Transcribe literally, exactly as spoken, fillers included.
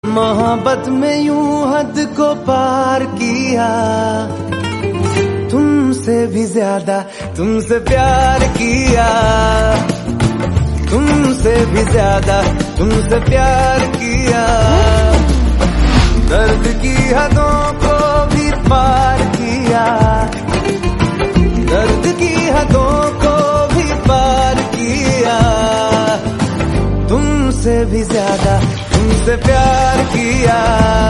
मोहब्बत में यूं हद को पार किया, तुमसे भी ज्यादा तुमसे प्यार किया, तुमसे भी ज्यादा तुमसे प्यार किया। दर्द की हदों को भी पार किया, दर्द की हदों को भी पार किया। तुमसे भी ज्यादा तुमसे प्यार किया।